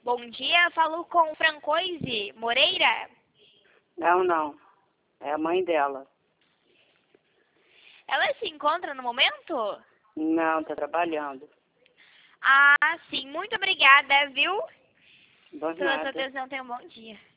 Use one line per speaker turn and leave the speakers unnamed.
Bom dia, falo com Francoise Moreira.
Não. É a mãe dela.
Ela se encontra no momento?
Não, tá trabalhando.
Ah, sim. Muito obrigada, viu?
Por
Pela sua
nada.
atenção. Tenha um bom dia.